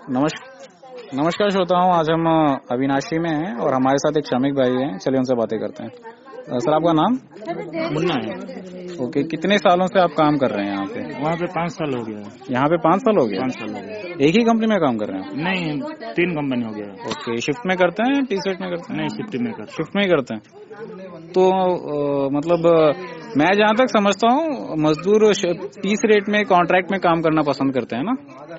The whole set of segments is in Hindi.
नमस्कार श्रोताओं, आज हम अविनाशी में हैं और हमारे साथ एक श्रमिक भाई हैं। चलिए उनसे बातें करते हैं। सर, आपका नाम? मुन्ना है। ओके, कितने सालों से आप काम कर रहे हैं यहाँ पे? वहाँ पे 5 साल हो गया। यहाँ पे 5 साल हो गया? 5 साल हो गया। एक ही कंपनी में काम कर रहे हैं? नहीं, 3 कंपनी हो गया। ओके, शिफ्ट में करते हैं, टी सेट में करते हैं? नहीं, शिफ्ट में करते। शिफ्ट में ही करते हैं। तो मतलब मैं जहाँ तक समझता हूँ, मजदूर पीस रेट में कॉन्ट्रैक्ट में काम करना पसंद करते हैं ना?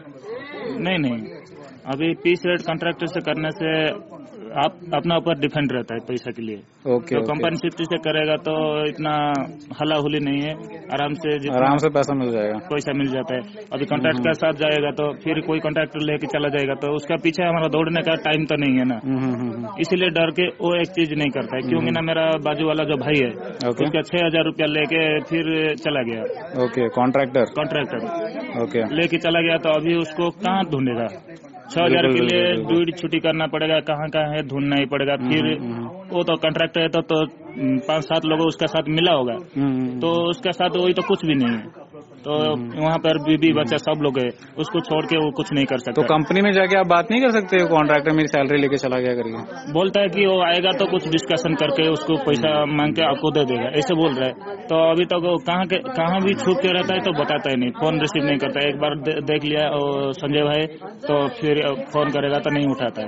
नहीं, अभी पीस रेट कॉन्ट्रैक्टर से करने से आप अपना ऊपर डिपेंड रहता है पैसा के लिए। तो कंपनी शिफ्ट से करेगा तो इतना हला हुली नहीं है, आराम से पैसा मिल जाता है। अभी कॉन्ट्रैक्ट के साथ जाएगा तो फिर कोई कॉन्ट्रैक्टर लेके चला जाएगा तो उसका पीछे हमारा दौड़ने का टाइम तो नहीं है ना, इसीलिए डर के वो एक चीज नहीं करता है। क्योंकि ना मेरा बाजू वाला जो भाई है उसका 6,000 रुपया लेके फिर चला गया। ओके, कॉन्ट्रैक्टर ओके लेके चला गया तो अभी उसको कहाँ ढूंढेगा? 6,000 के लिए ड्यूटी छुट्टी करना पड़ेगा, कहाँ है ढूंढना ही पड़ेगा। फिर वो तो कॉन्ट्रैक्टर है तो 5-7 लोगों उसका साथ मिला होगा, तो उसका साथ वही तो कुछ भी नहीं है। तो वहाँ पर बीबी बच्चा सब लोग है, उसको छोड़ के वो कुछ नहीं कर सकता। तो कंपनी में जाके आप बात नहीं कर सकते? कॉन्ट्रैक्टर मेरी सैलरी लेके चला गया करके बोलता है कि वो आएगा तो कुछ डिस्कशन करके उसको पैसा मांग के आपको दे देगा, ऐसे बोल रहा है। तो अभी तक वो कहाँ भी छुप के रहता है तो बताता ही नहीं, फोन रिसीव नहीं करता है। एक बार देख लिया संजय भाई तो फिर फोन करेगा तो नहीं उठाता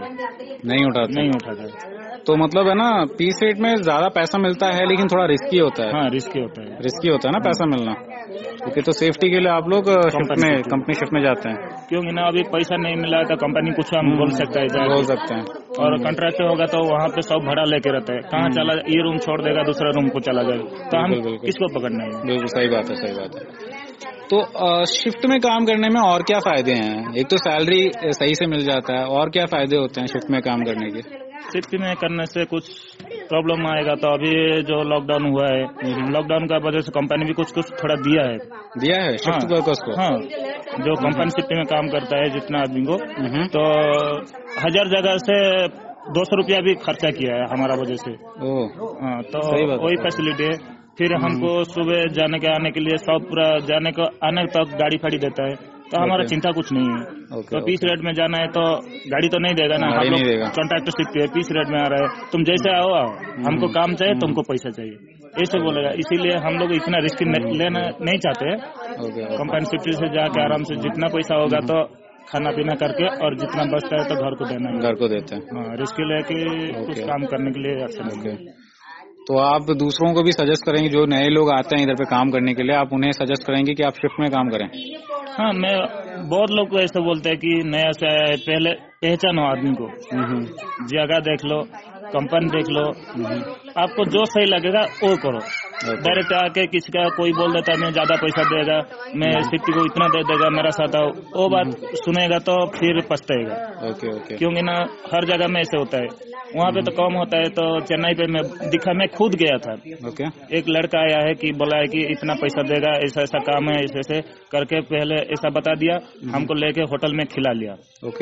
है। तो मतलब है ना, पीस रेट में ज्यादा पैसा मिलता है लेकिन थोड़ा रिस्की होता है। हाँ, रिस्की होता है ना पैसा मिलना। ओके, तो सेफ्टी के लिए आप लोग कंपनी शिफ्ट में जाते हैं? क्योंकि ना अभी पैसा नहीं मिला तो कंपनी कुछ हम बोल सकते हैं। और कॉन्ट्रैक्ट होगा तो वहाँ पे सब भाड़ा लेके रहते हैं, कहाँ चला ये रूम छोड़ देगा दूसरा रूम को चला जाएगा, तो हम किसको पकड़ना है? बिल्कुल सही बात है। तो शिफ्ट में काम करने में और क्या फायदे हैं? एक तो सैलरी सही से मिल जाता है, और क्या फायदे होते हैं शिफ्ट में काम करने के? शिफ्ट में करने से कुछ प्रॉब्लम आएगा तो अभी जो लॉकडाउन हुआ है, लॉकडाउन का वजह से कंपनी भी कुछ थोड़ा दिया है शिफ्ट वर्कर्स को। हाँ, जो कंपनी शिफ्ट में काम करता है जितना आदमी को, तो 1000 जगह से 200 रुपया भी खर्चा किया है हमारा वजह से। हाँ, तो वही फैसिलिटी है। फिर हमको सुबह जाने के आने के लिए सब पूरा जाने को आने तक गाड़ी फाड़ी देता है, तो हमारा चिंता कुछ नहीं है। तो पीस रेट में जाना है तो गाड़ी तो नहीं देगा ना, हम लोग कॉन्ट्रैक्टर सीखते हैं, पीस रेट में आ रहा है, तुम जैसे आओ, हमको काम चाहिए, तुमको पैसा चाहिए, ऐसे बोलेगा। इसीलिए हम लोग इतना रिस्क लेना नहीं चाहते। कंपनी शिफ्ट से जाके आराम से जितना पैसा होगा तो खाना पीना करके, और जितना बचता है तो घर को देते हैं। रिस्क लेके कुछ काम करने के लिए अच्छा लगता है। तो आप दूसरों को भी सजेस्ट करेंगे, जो नए लोग आते हैं इधर पे काम करने के लिए, आप उन्हें सजेस्ट करेंगे कि आप शिफ्ट में काम करें? हाँ, मैं बहुत लोग को ऐसे बोलते हैं कि नया से आया है, पहले पहचानो आदमी को, जगह देख लो, कंपनी देख लो, आपको जो सही लगेगा वो करो। डायरेक्ट आके किसी का कोई बोल देता है मैं ज्यादा पैसा देगा, मैं शिफ्ट को इतना दे देगा, मेरा साथ आओ, वो बात सुनेगा तो फिर पछताएगा। क्योंकि ना हर जगह में ऐसे होता है, वहाँ पे तो कम होता है। तो चेन्नई पे मैं खुद गया था। एक लड़का आया है कि बोला है कि इतना पैसा देगा, ऐसा काम है, ऐसे करके पहले ऐसा बता दिया, हमको लेके होटल में खिला लिया।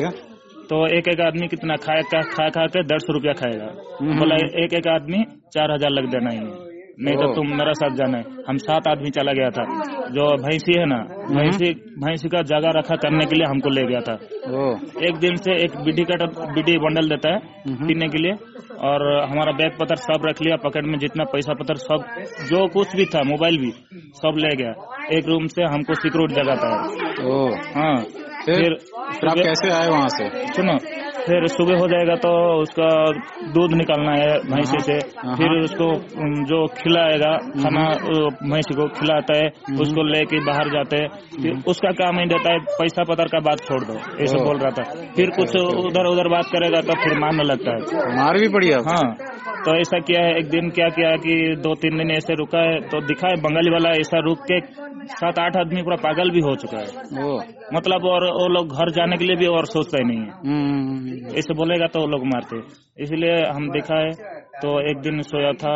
तो एक आदमी कितना खा के 150 रुपया खाएगा। बोला एक आदमी 4000 लग देना ही, नहीं तो तुम मेरा साथ जाना है। हम 7 आदमी चला गया था। जो भैंसी है ना, भैंसी का जगह रखा करने के लिए हमको ले गया था। एक दिन से एक बीडी बंडल देता है पीने के लिए, और हमारा बैग पत्र सब रख लिया, पॉकेट में जितना पैसा पत्र सब जो कुछ भी था, मोबाइल भी सब ले गया। एक रूम से हमको सिक्योर जगह था। हाँ, फिर आप कैसे आए वहाँ से? सुनो, फिर सुबह हो जाएगा तो उसका दूध निकालना है भैंसी से, फिर उसको जो खिलाएगा खाना भैंसी को खिलाता है, उसको लेके बाहर जाते हैं, फिर उसका काम नहीं देता है, पैसा पतर का बात छोड़ दो, ऐसे बोल रहा था। फिर कुछ उधर बात करेगा तो फिर मारने लगता है, मार भी पड़ी। हाँ, तो ऐसा किया है। एक दिन क्या किया कि 2-3 दिन ऐसे रुका है, तो दिखा है बंगाली वाला ऐसा रुक के 7-8 आदमी पूरा पागल भी हो चुका है। मतलब और वो लोग घर जाने के लिए भी और सोचता ही नहीं है, ऐसे बोलेगा तो वो लोग मारते। इसलिए हम देखा है। तो एक दिन सोया था,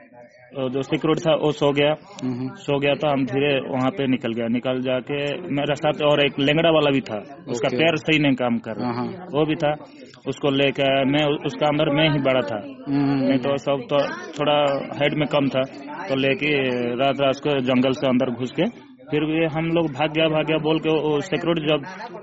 जो सिक्योरिटी था वो सो गया तो हम धीरे वहाँ पे निकल जाके मेरे साथ और एक लेंगड़ा वाला भी था, उसका पैर सही नहीं काम कर रहा, वो भी था। उसको लेकर मैं उसका अंदर में ही बड़ा था, नहीं तो सब तो थोड़ा हाइट में कम था। तो लेके रात को जंगल से अंदर घुस के फिर भी हम लोग भाग गया बोल के सिक्योरिटी जब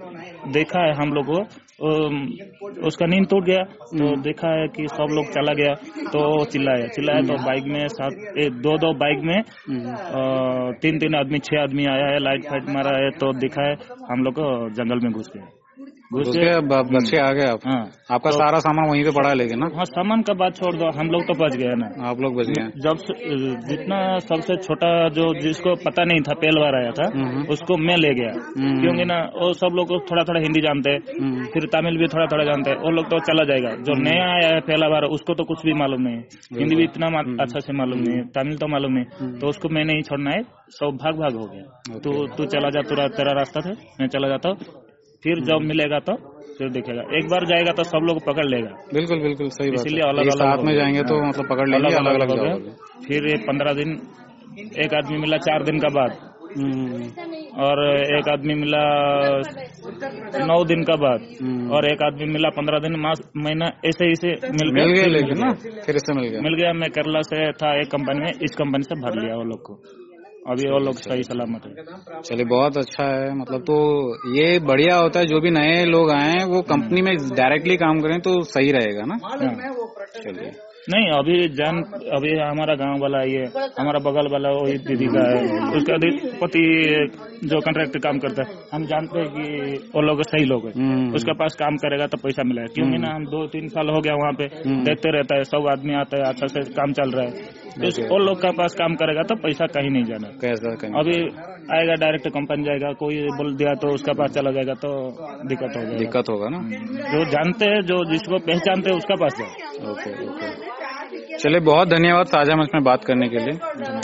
देखा है हम लोग को, उसका नींद टूट गया तो देखा है कि सब लोग चला गया तो चिल्लाया तो बाइक में दो बाइक में 3 आदमी 6 आदमी आया है, लाइट फाइट मारा है तो दिखा है हम लोग को जंगल में घुस गए, बच्चे आ गए। हाँ, आपका तो सारा सामान वहीं पे पड़ा है लेकिन ना? हाँ, सामान का बात छोड़ दो, हम लोग तो बच गए ना। आप लोग बच गए? जब जितना सबसे छोटा जो जिसको पता नहीं था पहली बार आया था उसको मैं ले गया, क्योंकि ना वो सब लोग थोड़ा थोड़ा हिंदी जानते हैं, फिर तमिल भी थोड़ा थोड़ा जानते हैं, वो लोग तो चला जाएगा। जो नया आया है पहला बार उसको तो कुछ भी मालूम नहीं है, हिंदी भी इतना अच्छा से मालूम नहीं है, तमिल तो मालूम नहीं, तो उसको मैं नहीं छोड़ना है, सब भाग हो गया। तू चला जा, तेरा रास्ता था, मैं चला जाता हूँ, फिर जब मिलेगा तो फिर देखेगा। एक बार जाएगा तो सब लोग पकड़ लेगा। बिल्कुल बिल्कुल सही बात है, इसीलिए अलग अलग साथ में जाएंगे तो मतलब पकड़ लेंगे, अलग अलग जाओगे। फिर 15 दिन एक आदमी मिला 4 दिन का बाद, और एक आदमी मिला 9 दिन का बाद, और एक आदमी मिला 15 दिन महीना, ऐसे मिल गया। लेकिन ना फिर इससे मिल गया। मैं केरला से था एक कंपनी में, इस कंपनी से भर लिया वो लोग को, अभी वो लोग सही सलामत है। चलिए बहुत अच्छा है, मतलब तो ये बढ़िया होता है, जो भी नए लोग आए हैं वो कंपनी में डायरेक्टली काम करें तो सही रहेगा ना। चलिए नहीं, अभी हमारा गांव वाला ये हमारा बगल वाला वही दीदी का है, उसका पति जो कॉन्ट्रैक्ट काम करता है, हम जानते हैं कि वो लोग सही लोग हैं, उसके पास काम करेगा तो पैसा मिलेगा, क्योंकि ना हम 2-3 साल हो गया वहाँ पे, देखते रहता है, सब आदमी आता है, अच्छा से काम चल रहा है, वो लोग का पास काम करेगा तो पैसा कहीं नहीं जाना। अभी आएगा डायरेक्ट कंपनी जाएगा, कोई बोल दिया तो उसका पास चला जाएगा तो दिक्कत होगा ना। जो जानते हैं, जो जिसको पहचानते हैं उसका पास जाए। ओके। चलिए बहुत धन्यवाद ताजा मंच में बात करने के लिए।